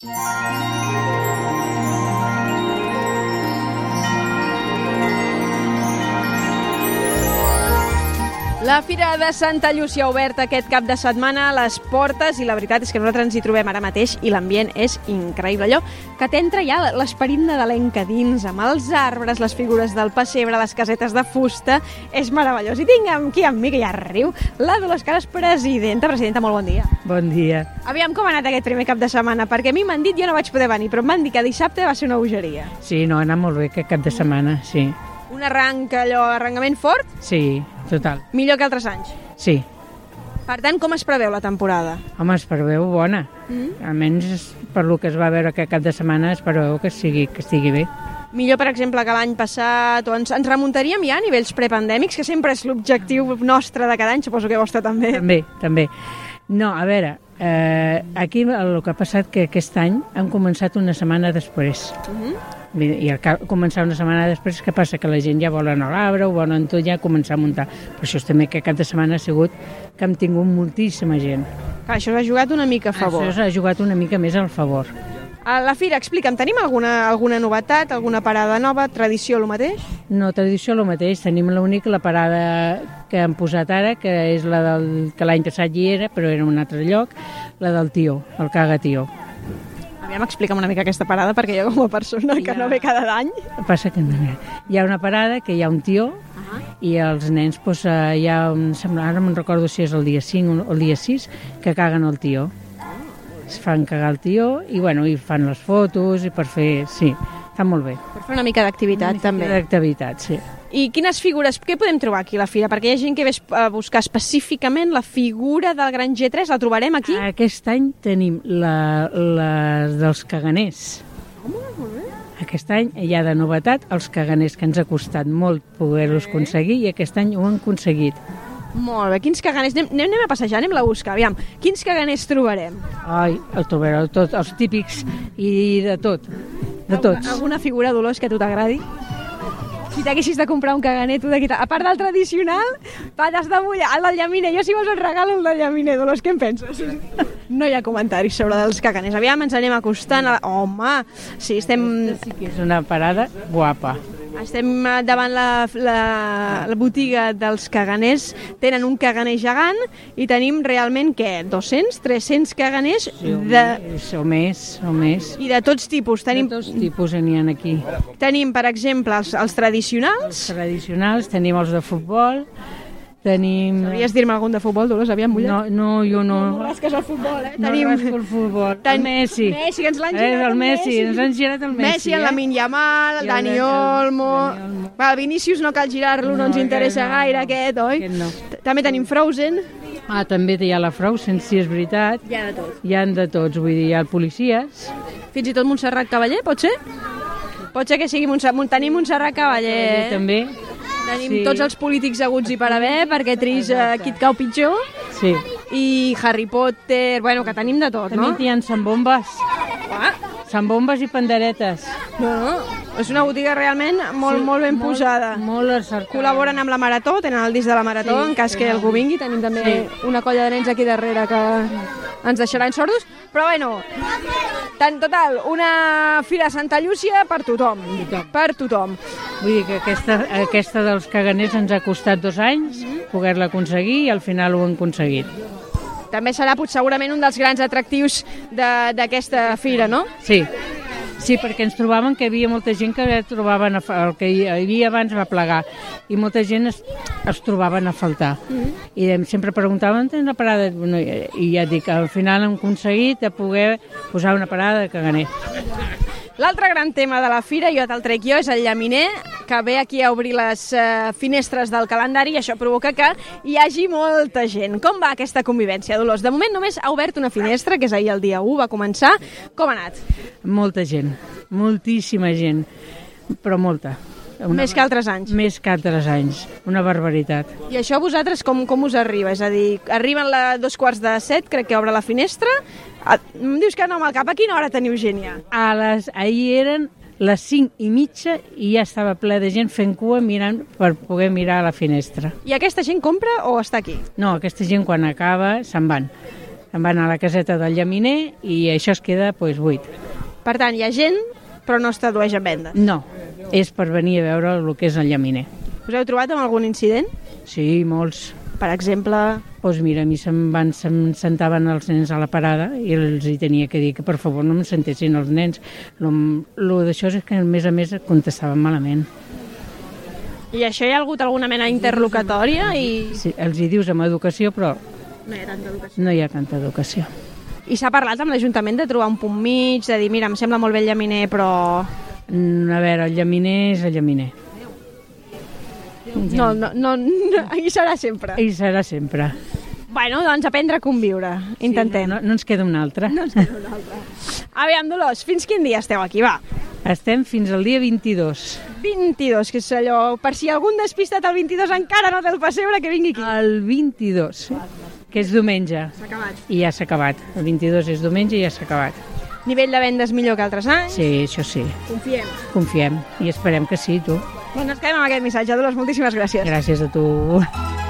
La Fira de Santa Llúcia ha obert aquest cap de setmana a les portes i la veritat és que nosaltres ens hi trobem ara mateix i l'ambient és increïble. Allò que t'entra ja l'esperit nadalenc a dins, amb els arbres, les figures del pessebre, les casetes de fusta, és meravellós. I tinc aquí amb mi, que ja riu, la Dolors Caras, presidenta. Presidenta, molt bon dia. Bon dia. Aviam com ha anat aquest primer cap de setmana, perquè a mi m'han dit, jo no vaig poder venir, però em van dir que dissabte va ser una bogeria. Sí, no, ha anat molt bé aquest cap de setmana, sí. Un arrencament fort? Sí, total. Millor que altres anys? Sí. Per tant, com es preveu la temporada? Home, es preveu bona. Almenys per lo que es va veure aquest cap de setmana es preveu que estigui bé. Millor, per exemple, que l'any passat, o ens remuntaríem ja a nivells prepandèmics, que sempre és l'objectiu nostre de cada any, suposo que vostè també. També. No, a veure, aquí el que ha passat que aquest any hem començat una setmana després. I al començar una setmana després, què passa? Que la gent ja vol anar a l'arbre, ho volen tot, ja començar a muntar. Per això també que cap de setmana ha sigut que hem tingut moltíssima gent. Clar, això ha jugat una mica a favor. Això ha jugat una mica més al favor. A la Fira, explica'm, tenim alguna novetat, alguna parada nova, tradició, el mateix? No, tradició el mateix. Tenim l'única, la parada que hem posat ara, que és la que l'any passat hi era, però era en un altre lloc, la del Tió, el Caga Tió. Aviam, explica'm una mica aquesta parada, perquè jo com a persona que no ve cada any... Passa que no hi ha una parada que hi ha un tió i els nens, doncs, hi ha ara me'n recordo si és el dia 5 o el dia 6, que caguen el tió. Es fan cagar el tió i, bueno, i fan les fotos i per fer... Sí, està molt bé. Per fer una mica d'activitat, també. Una mica d'activitat, sí. I quines figures, què podem trobar aquí a la Fira? Perquè hi ha gent que ve a buscar específicament la figura del Gran G3, la trobarem aquí? Aquest any tenim la dels caganers. Molt bé. Aquest any hi ha de novetat els caganers, que ens ha costat molt poder-los aconseguir i aquest any ho han aconseguit. Molt bé, quins caganers? Anem a passejar, anem a buscar, aviam. Quins caganers trobarem? Ai, el trobareu tot, els típics i de tot, de tots. Alguna figura, Dolors, que a tu t'agradi? Si t'haguessis de comprar un caganer, tu d'aquí... A part del tradicional, pates de mulla, el del llaminer. Jo, si vols, et regalo el del llaminer. Dolors, què en penses? No hi ha comentaris sobre els caganers. Aviam, ens anem acostant. Home, sí, estem... Sí que és una parada guapa. Estem davant la botiga dels caganers. Tenen un caganer gegant i tenim realment, què? 200, 300 caganers? Sí, o més. I de tots tipus. De tots tipus n'hi ha aquí. Tenim, per exemple, els tradicionals. Els tradicionals, tenim els de futbol, tenim... Sabries dir-me algun de futbol, Dolors? Aviam, mulla? No, jo no. No rasques el futbol, eh? No rasco el futbol. El Messi. Messi, que ens l'han girat el Messi. Ens han girat el Messi. Messi, el Lamine Yamal, el Dani Olmo... Va, el Vinícius no cal girar-lo, no ens interessa gaire aquest, oi? No. També tenim Frozen. Ah, també hi ha la Frozen, sí, és veritat. Hi ha de tots. Hi ha de tots, vull dir, hi ha policies. Fins i tot Montserrat Cavaller, pot ser? Pot ser que sigui tenim Montserrat Cavaller. També. Tenim tots els polítics aguts i per haver, perquè trist qui et cau pitjor. Sí. I Harry Potter, bueno, que tenim de tot, no? També hi ha sambombes. Sambombes i panderetes. No, és una botiga realment molt ben posada. Molt encertada. Col·laboren amb la Marató, tenen el disc de la Marató, en cas que algú vingui. Tenim també una colla de nens aquí darrere que ens deixaran sordos. Però bueno, total, una Fira de Santa Llúcia per tothom. Per tothom. Vull dir que aquesta dels caganers ens ha costat 2 anys poder-la aconseguir i al final ho hem aconseguit. També serà segurament un dels grans atractius d'aquesta fira, no? Sí, perquè ens trobàvem que hi havia molta gent que trobaven el que hi havia abans va plegar i molta gent es trobaven a faltar. I sempre preguntaven, tens una parada? I ja dic, al final hem aconseguit de poder posar una parada de caganer. L'altre gran tema de la fira, jo te'l trec jo, és el llaminer, que ve aquí a obrir les finestres del calendari i això provoca que hi hagi molta gent. Com va aquesta convivència, Dolors? De moment només ha obert una finestra, que és ahir el dia 1, va començar. Com ha anat? Molta gent, moltíssima gent, però molta. Més que altres anys? Més que altres anys, una barbaritat. I això a vosaltres com us arriba? És a dir, arriben a 6:45, crec que obre la finestra, em dius que no amb el cap, a quina hora teniu gent ja? Ahir eren les 5:30 i ja estava ple de gent fent cua mirant per poder mirar a la finestra. I aquesta gent compra o està aquí? No, aquesta gent quan acaba se'n van. Em va anar a la caseta del llaminer i això es queda buit. Per tant, hi ha gent, però no es tradueix en vendes. No, és per venir a veure el que és el llaminer. Us heu trobat amb algun incident? Sí, molts. Per exemple... Doncs mira, a mi se'm sentaven els nens a la parada i els hi tenia que dir que per favor no em sentessin els nens. Lo d'això és que a més contestaven malament. I això hi ha hagut alguna mena interlocutòria? Sí, els hi dius amb educació, però no hi ha tanta educació. No hi ha tanta educació. I s'ha parlat amb l'Ajuntament de trobar un punt mig, de dir, mira, em sembla molt bé el llaminer, però... A veure, el llaminer és el llaminer. No, hi serà sempre. Hi serà sempre. Bueno, doncs aprendre a conviure. Intentem. Sí, no ens queda una altra. No ens queda una altra. Aviam, Dolors, fins quin dia esteu aquí, va? Estem fins al dia 22. 22, que és allò... Per si algun despistat el 22 encara no té el pessebre, que vingui aquí. El 22, que és diumenge. S'ha acabat. I ja s'ha acabat. El 22 és diumenge i ja s'ha acabat. Nivell de vendes millor que altres anys? Sí, això sí. Confiem. Confiem i esperem que sí, tu. Doncs ens quedem amb aquest missatge. Dolors, moltíssimes gràcies. Gràcies a tu.